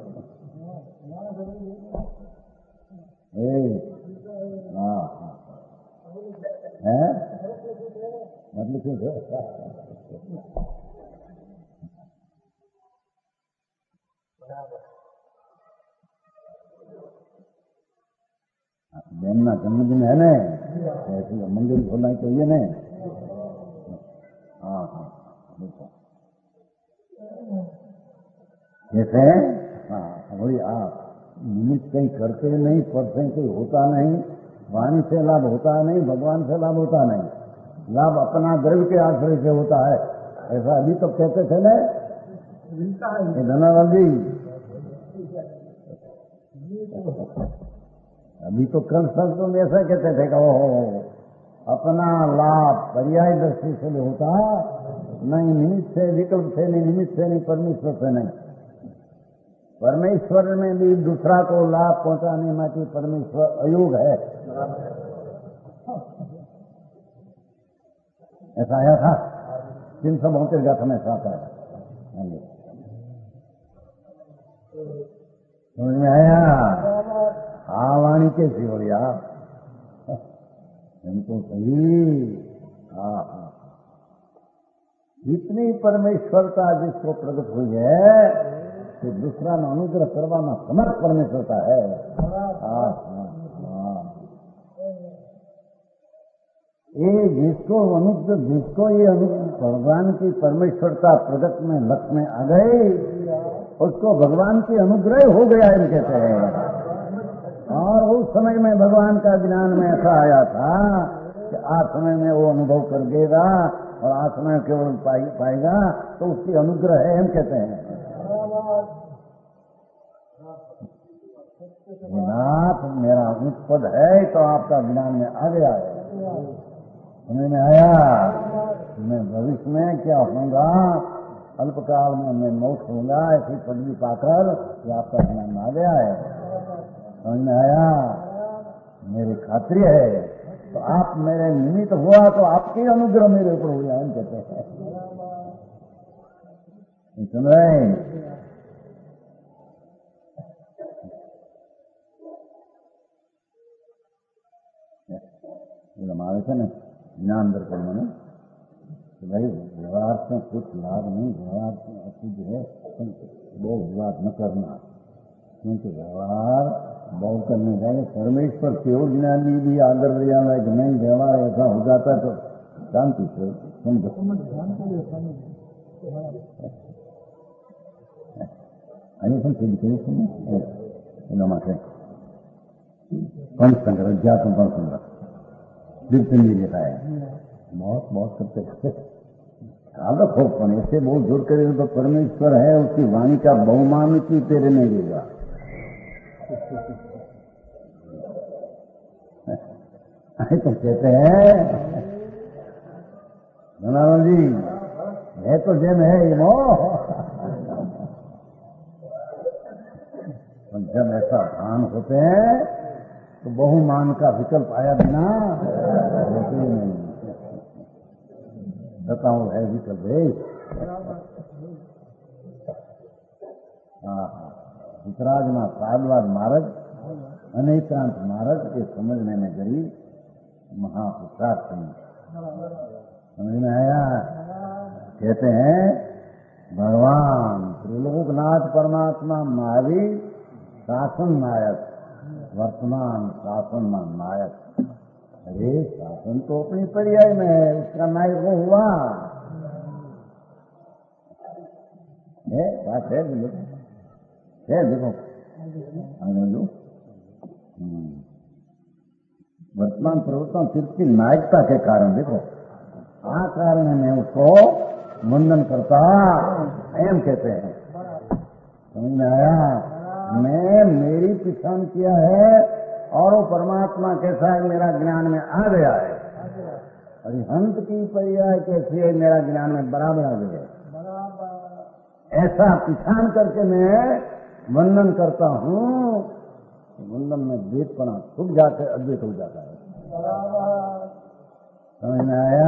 हाँ है मतलब क्या बहन ना जन्मदिन है ने ऐसे मंदिर खोलना चाहिए ने। हाँ हाँ कैसे हाँ वही आप निमित्त कहीं करते नहीं पढ़ते कोई होता नहीं वाणी से लाभ होता नहीं भगवान से लाभ होता नहीं लाभ अपना द्रव्य के आश्रय से होता है। ऐसा अभी तो कहते थे ना धनालाल जी अभी तो कल संतों में ऐसा कहते थे कि ओहो अपना लाभ पर्याय दृष्टि से भी होता नहीं निमित्त से विकल्प से नहीं निमित्त से नहीं परमेश्वर से नहीं। परमेश्वर में भी दूसरा को लाभ पहुंचाने में परमेश्वर अयोग है। ऐसा आया था तीन सौ बहत्तर गाथा में ऐसा आता है समझ में आया। हाँ वाणी कैसी हो गया हमको सही। हाँ हाँ इतनी परमेश्वरता जिसको प्रकट हुई है कि दूसरा में अनुग्रह करवाना समर्थ परमेश्वरता है। हाँ हाँ हाँ ये जिसको अनुग्रह जिसको ये भगवान की परमेश्वरता प्रगट में लक्ष्य में आ गई उसको भगवान की अनुग्रह हो गया हम कहते हैं। और उस समय में भगवान का ज्ञान में ऐसा आया था कि आज समय में वो अनुभव कर देगा और आज समय केवल पाएगा तो उसकी अनुग्रह है हम कहते हैं। नाथ मेरा उच्च पद है तो आपका ज्ञान में आ गया है समझ में आया। मैं भविष्य में क्या होऊंगा अल्पकाल में मैं मोक्ष होऊंगा ऐसी पदवी पाकर कि आपका ज्ञान में आ गया है समझ में आया। मेरी खात्री है तो आप मेरे निमित्त हुआ तो आपके अनुग्रह मेरे ऊपर हो गया हम कहते हैं। सुन रहे हमारे से न ज्ञान दर्पण में तो भाई व्यवहार से कुछ लाभ नहीं व्यवहार से अच्छी जो है वो विवाद न करना क्योंकि व्यवहार बहुत करने जाएंगे परमेश्वर केवल ज्ञानी भी आदर दिया है कि नहीं व्यवहार ऐसा हो जाता तो शांति से समझो अने पण તે દીકરી છે ને એના માટે पंच संग्रह अध्यात्म पंच संग्रह कीर्तन भी लिखा है बहुत बहुत करते करते ख्याल रखो पण ऐसे बहुत जोर करे तो परमेश्वर है उसकी वाणी का बहुमान की तेरे नहीं देगा। तो कहते हैं धनानंद जी है तो जैन है ये मो जब ऐसा भान होते हैं तो बहुमान का विकल्प आया बिना होते ही नहीं। बताओ है विकल्प है वितराजमा साधवाद मार्ग अनेकांत मार्ग के समझने में गरीब महापुरुषार्थ समझ में आया। कहते हैं भगवान त्रिलोकनाथ परमात्मा महावीर शासन नायक, वर्तमान शासन नायक। अरे शासन तो अपनी पर्याय में है, उसका नायक वो हुआ है। बात है देखो, है देखो आगे वर्तमान प्रवर्तन सिर्फ की नायकता के कारण देखो, आ कारण मैं उसको वंदन करता एम कहते हैं। समझ में आया? मैं मेरी पहचान किया है और वो परमात्मा कैसा है मेरा ज्ञान में आ गया है, और हंत की पर्याय कैसी है मेरा ज्ञान में बराबर आ गया है। ऐसा पहचान करके मैं वंदन करता हूँ, वंदन में द्वैतपना छुप जाकर अद्वैत हो जाता है। समझ में आया?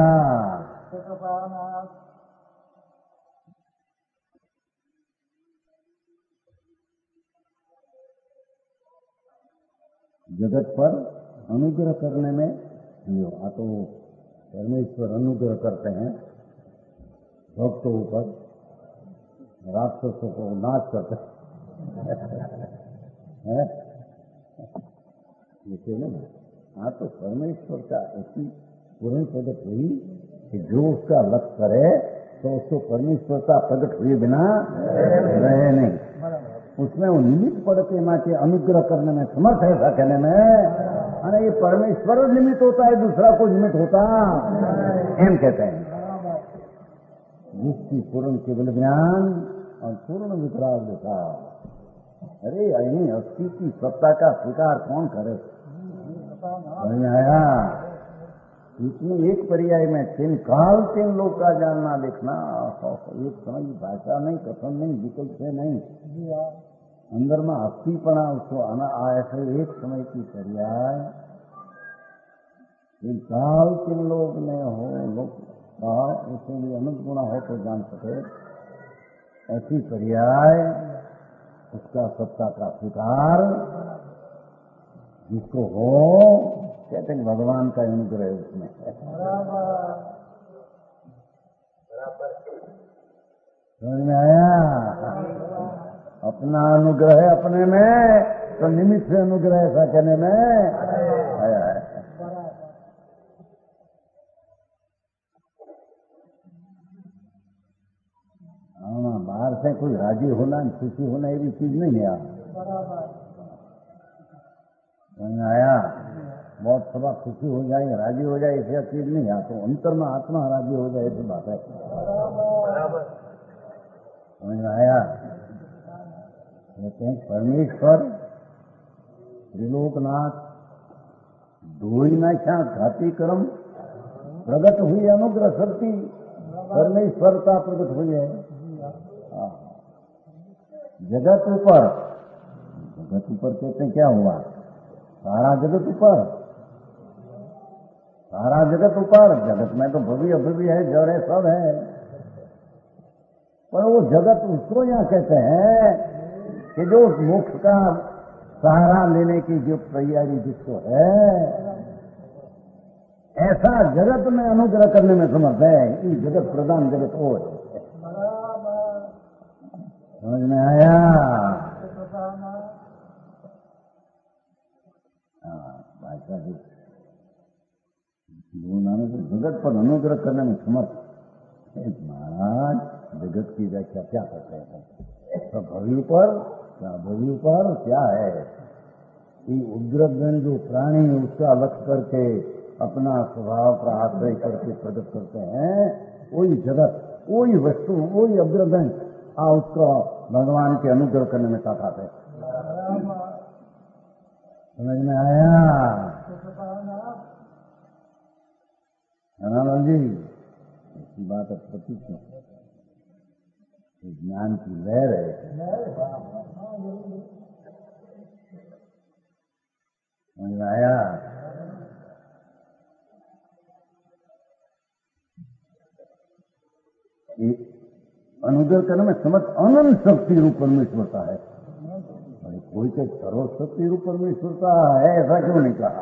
जगत पर अनुग्रह करने में जो आ तो परमेश्वर अनुग्रह करते हैं भक्तों ऊपर, राक्षसों को नाश करते हैं। जैसे नहीं, हाँ तो परमेश्वर का ऐसी पूर्ण प्रगट हुई कि जो उसका लक्ष्य करे तो उसको परमेश्वरता प्रकट हुए बिना रहे नहीं। उसमें वो निमित्त पड़ के माँ के अनुग्रह करने में समर्थ है। ऐसा कहने में अरे ये परमेश्वर निमित्त होता है, दूसरा को निमित्त होता एम कहते हैं। जिसकी पूर्ण केवल ज्ञान और पूर्ण विकराल देखा। अरे अही अस्थि की सत्ता का स्वीकार कौन करे? आया इसमें एक पर्याय में तीन काल तीन लोग का जानना देखना, एक समय भाषा नहीं, कथन नहीं, विकल्प से नहीं, अंदर में अस्थीपना उसको आना ऐसे एक समय की पर्याय तीन काल तीन लोग में हो, लोग उसे भी अनुगुणा हो तो जान सके, ऐसी पर्याय उसका सत्ता का स्वीकार जिसको हो, कहते हैं भगवान का अनुग्रह उसमें है। समझ में आया? अपना अनुग्रह है अपने में तो निमित्त से अनुग्रह ऐसा कहने में आया है। हाँ, बाहर से कोई राजी होना खुशी होना ये भी चीज नहीं है। समझ में आया? बहुत सभा खुशी हो जाए राजी हो जाए ऐसी चीज नहीं है, तो अंतर में आत्मा राजी हो जाए ऐसी बात है। समझ में आया? कहते हैं परमेश्वर त्रिलोकनाथ दो ही नाशा घाती कर्म प्रगट हुई अनुग्रह शक्ति परमेश्वरता प्रगट हुई है। जगत ऊपर, जगत ऊपर कहते हैं क्या हुआ? सारा जगत ऊपर, सारा जगत ऊपर। जगत में तो भव्य अभव्य है, जड़ है, सब है, पर वो जगत उसको यहाँ कहते हैं कि जो मोक्ष का सहारा लेने की जो तैयारी जिसको है, ऐसा जगत में अनुग्रह करने में समर्थ है। ये जगत प्रधान जगत हो है। समझ में आया? भाषा जी जगत पर अनुग्रह करने में समर्थ। महाराज जगत की व्याख्या क्या करते हैं? तो भव्य पर क्या भव्य पर क्या है? ये उग्रगण जो प्राणी उसका लक्ष्य करके अपना स्वभाव का आश्रय करके प्रकट करते हैं, वही जगत, वही वस्तु, वही अग्रगण आ उसको भगवान के अनुग्रह करने में ताकत है। समझ में आया? राम जी ऐसी बात अब प्रतीक है, ज्ञान की लहर है। समझ में आया? अनुग्रह करने में समर्थ अनंत शक्ति रूप परमेश्वरता है। अरे कोई के सर्वशक्ति रूप परमेश्वरता है ऐसा क्यों नहीं कहा?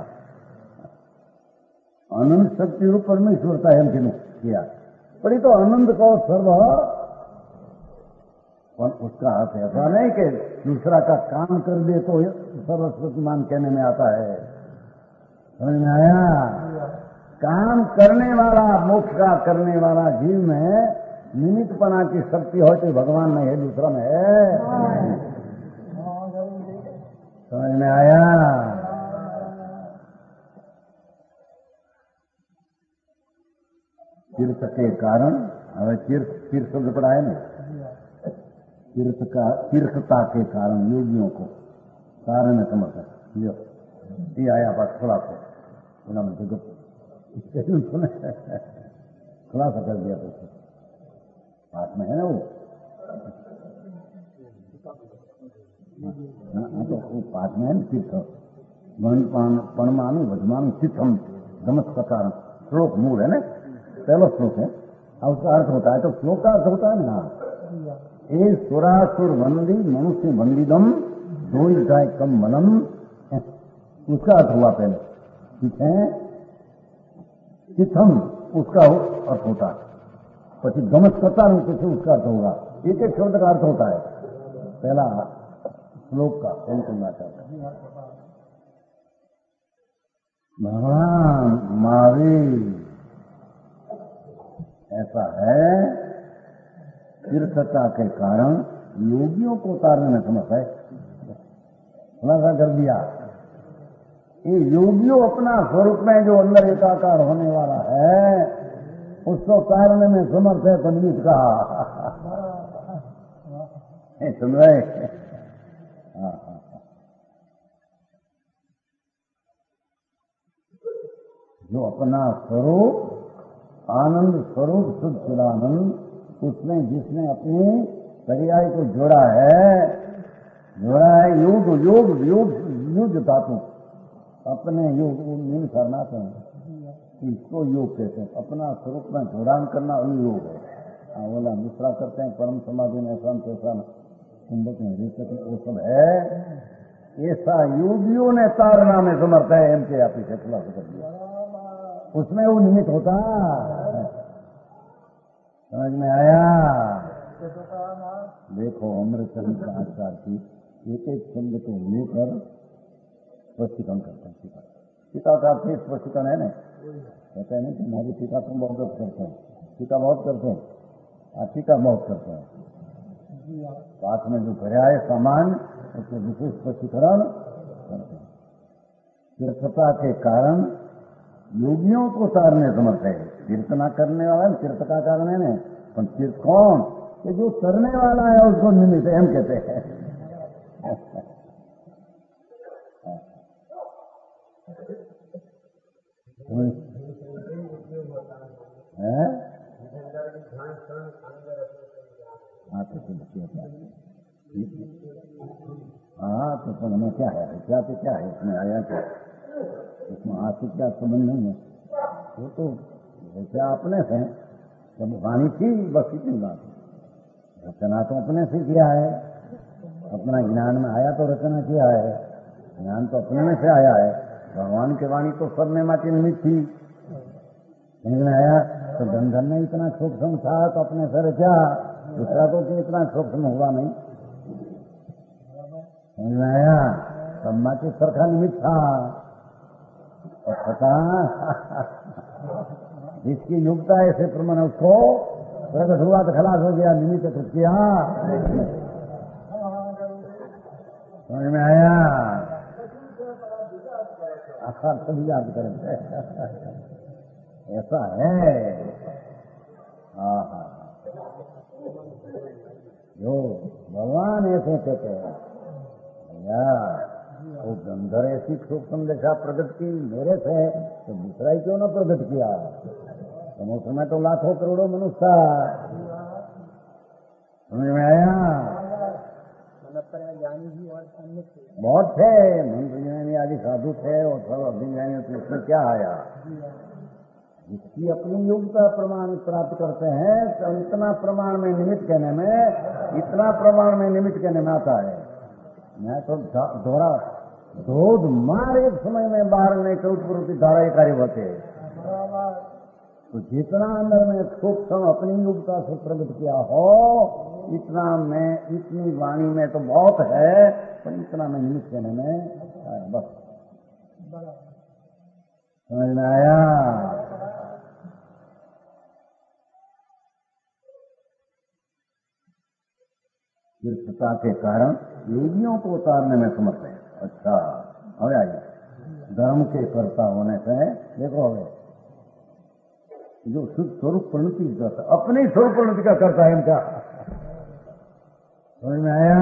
अनंत शक्ति रूप परमेश्वरता है हम क्यों किया? पर ये तो आनंद का सर्व और उसका अर्थ ऐसा नहीं कि दूसरा का काम कर दे तो सर्वश्रुतिमान कहने में आता है। समझ में आया? काम करने वाला, मोक्ष का करने वाला जीव में निमित्तपना की शक्ति हो तो भगवान में है, दूसरा में है। समझ में आया? तीर्थ के कारण, हमें तीर्थ तीर्थ शब्द पढ़ा है ना, तीर्थ का तीर्थता के कारण योगियों को कारण समर्थ है। ये आया पास खुला को सुने खुलासा कर दिया तो पास में है ना वो, हाँ तो वो पास में है ना तीर्थ परमाणु वजमानु चित्तम नमस्कार श्लोक मूल है ना, पहला श्लोक है। अब उसका अर्थ होता है तो श्लोक का अर्थ होता है ना, ए सुरासुर वंदी मनुष्य वंदिदम दो जाए कम मनम, उसका अर्थ हुआ पहले, ठीक है। चिथम उसका अर्थ होता है, पची गमस्कता से उसका अर्थ होगा। एक एक शब्द का अर्थ होता है। पहला श्लोक का कौन करना चाहता है? भगवान महावीर ऐसा है, तीर्थता के कारण योगियों को उतारने में समर्थ है। खुलासा कर दिया, ये योगियों अपना स्वरूप में जो अंदर एकाकार होने वाला है उसको उतारने में समर्थ है। पंडित कहा सुन रहे? हाँ हाँ, जो अपना स्वरूप आनंद स्वरूप शुद्ध चिदानंद, उसमें जिसने अपनी पर्याय को जोड़ा है, जोड़ा है योग योग योग युद्ध धातु, अपने योग नील करनाथ है, इसको योग कहते हैं। अपना स्वरूप में जोड़ान करना वही योग है। हाँ बोला दूसरा करते हैं परम समाधि में ऐसा ऐसा कुंभक में वो सब है। ऐसा योगियों ने तारना में समर्थ है। एम के आप इसे खुलासा कर दिया, उसमें वो निमित्त होता। समझ में आया? देखो अमृतचंद आचार्य की एक एक शब्द को लेकर स्पष्टीकरण करते हैं। टीका टीका का अर्थ स्पष्टीकरण है ना, कहते हैं नहीं कि हमारी टीका तुम बहुत करते हैं, टीका बहुत करते हैं, टीका बहुत करते हैं। पाठ में जो भरा है सामान उसको विशेष स्पष्टीकरण करते हैं। तीर्थता के कारण योगियों को तारने समर्थ है। तीर्थ ना करने वाला तीर्थ का कारण है ना, पर तीर्थ कौन? कि जो करने वाला है उसको निमित्त हम कहते हैं। हाँ तो हाँ तो हमें क्या है? क्या तो क्या है इसमें आया क्या? इसमें आशिक क्या संबंध नहीं है। वो तो क्या अपने से जब वाणी थी बस इतनी बात है। रचना तो अपने से किया है, अपना ज्ञान में आया तो रचना किया है, ज्ञान तो अपने में से आया है। भगवान की वाणी तो सब में माटी निमित्त थी, समझ में आया? तो धन में इतना सूक्ष्म था तो अपने से रचा, दूसरा तो इतना सूक्ष्म हुआ नहीं, समझ में आया? सब माटी सरखा निमित्त था। पता जिसकी योग्यता ऐसे प्रमाण उसको प्रकट हुआ तो खलास हो गया, निमित्त तो किया। समझ में आया? आसार सभी याद करते ऐसा है। हाँ हाँ, जो भगवान ऐसे कहते हैं भैया वो गंधर ऐसी सूक्ष्म दशा प्रकट की मेरे से तो दूसरा ही क्यों ना प्रकट किया? तो उसमें तो लाखों करोड़ों मनुष्य था। समझ में आया? बहुत थे मंत्र ज्ञानी आदि साधु थे और सब अभिज्ञानी, तो इसमें क्या आया? जिसकी अपनी योग्यता प्रमाण प्राप्त करते हैं तो इतना प्रमाण में निमित्त कहने में, इतना प्रमाण में निमित्त कहने में आता है। मैं तो दोहरा धोध मार एक समय में बाहर नहीं चौथ प्रवृत्ति धारा कार्य होते हैं। तो जितना अंदर में सूक्ष्म अपनी योग्यता से प्रकट किया हो इतना में, इतनी वाणी में तो बहुत है, पर इतना में निमित्त कहने में बस समझ में आया। कृपता के कारण योगियों को उतारने में समर्थ है। अच्छा अब आइए, धर्म के कर्ता होने से देखो, हमें जो शुद्ध स्वरूप प्रणति करता, अपनी स्वरूप प्रणति का करता है क्या, समझ में आया।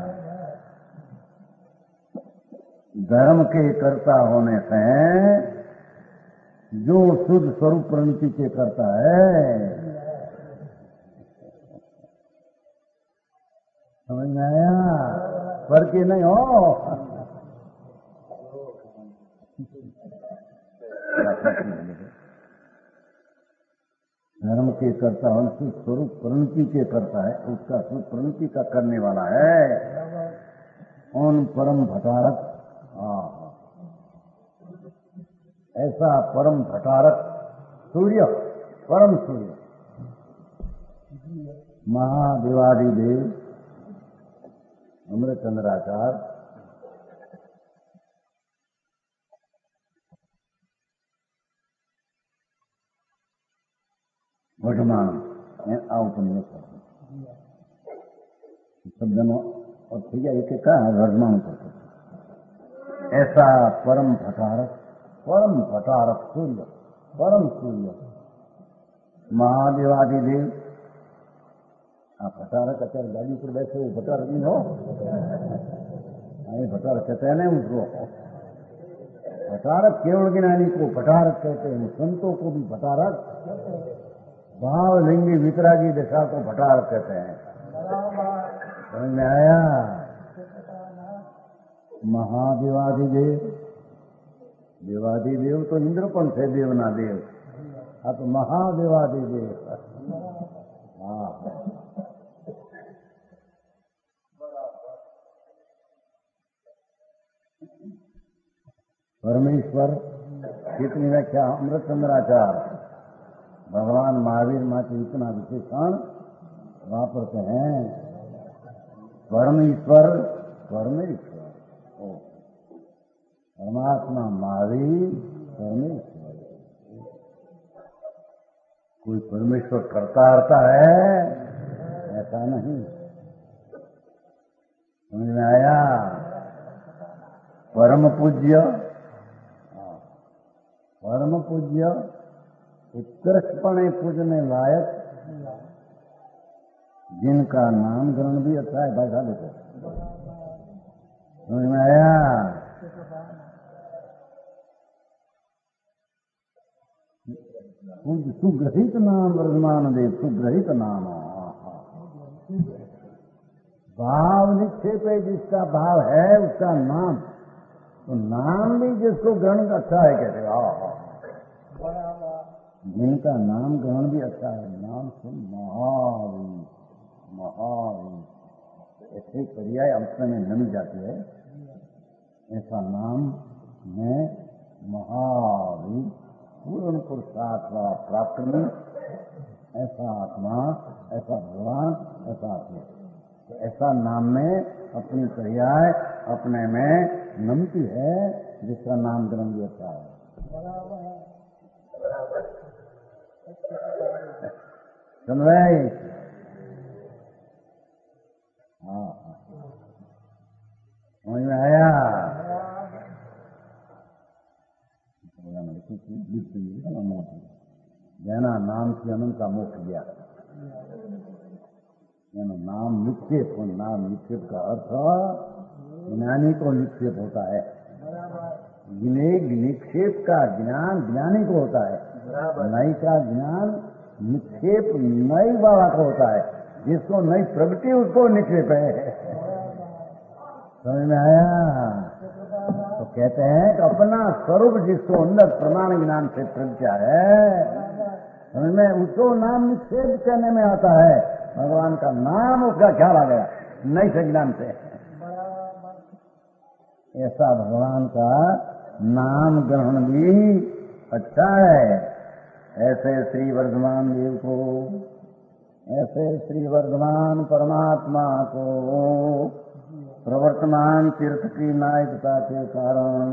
धर्म के कर्ता होने से जो शुद्ध स्वरूप प्रणति के करता है, समझ में आया, पर के नहीं हो। धर्म के करता होने से स्वरूप प्रणति के करता है, उसका स्वरूप प्रणति का करने वाला है। उन परम भटारक, ऐसा परम भटारक सूर्य, परम सूर्य महादेवादिदेव अमृतचंद्राचार्य वर्तमान उपन्यास शब्दों और ठीक है, एक का वर्तमान करते। ऐसा परम भटारक, परम भटारक सूर्य, परम सूर्य महादेवादिदेव। आप भटारक अचार गाड़ी पर बैठे हो, भटारक नहीं हो, भटारक कहते हैं ना उसको। भटारक केवल ज्ञानी को भटारक कहते हैं, संतों को भी भटारक, भाव लिंगी वितरागी दशा को भटारक कहते हैं। समझ में आया। महादेवादिदेव, देवादिदेव तो इंद्रपन से देवना देव, अब तो महादेवादिदेव। हाँ, परमेश्वर कितनी व्याख्या अमृतचंद्राचार्य भगवान महावीर माते इतना विशेषण वापरते हैं। परमेश्वर, परमेश्वर परमात्मा महावीर परमेश्वर। कोई परमेश्वर करता रहता है ऐसा नहीं, समझ में आया। परम पूज्य, परम पूज्य उत्कृष्टपणे पूजने लायक, जिनका नाम ग्रहण भी अच्छा है। भाई साहब देखो, समझ में आया। सुग्रहित नाम वर्धमान देव, सुग्रहित नाम। भाव निक्षेप है, जिसका भाव है उसका नाम, तो नाम भी जिसको ग्रहण अच्छा है कहते हो। जिनका नाम ग्रहण भी अच्छा है, नाम सुन महावीर, महावीर ऐसे पर्याय अंश में नमी जाती है। ऐसा नाम में महावीर पूर्ण पुरुषार्थ प्राप्त में, ऐसा आत्मा, ऐसा भगवान, ऐसा आत्मा, तो ऐसा नाम में अपनी पर्याय अपने में नमती है, जिसका नाम ग्रहण भी अच्छा है। सुन रहे? हाँ, समझ में आया। जैना नाम से अनंत का मोक्ष दिया, नाम निक्षेप, नाम निक्षेप का अर्थ ज्ञानी को निक्षेप होता है। निक्षेप का ज्ञान ज्ञानी को होता है, नई का ज्ञान निक्षेप नई वाला को होता है। जिसको नई प्रगति उसको निक्षेप है। समझ में आया। तो कहते हैं कि अपना स्वरूप जिसको अंदर प्रमाण ज्ञान से प्रज्ञा है, समझ में, उसको नाम निक्षेप कहने में आता है। भगवान का नाम उसका ख्याल आ गया नई से ज्ञान से। ऐसा भगवान का नाम ग्रहण भी अच्छा है। ऐसे श्री वर्धमान देव को ऐसे श्री वर्धमान परमात्मा को प्रवर्तमान तीर्थ की नायकता के कारण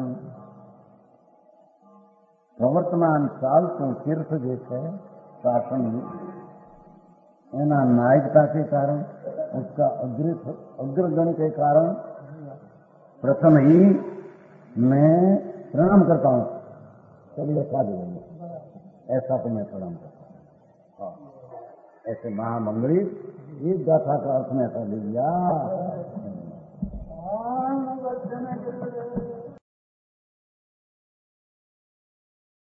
प्रवर्तमान चालતું तीर्थ જે છે શાસન એના नायकता के कारण उसका अग्रगण के कारण प्रथम ही मैं प्रणाम करता हूँ। चलिए साधु ऐसा तो मैं प्रणाम करता हूँ। ऐसे महामंगली इस गाथा का अर्थ में ऐसा ले लिया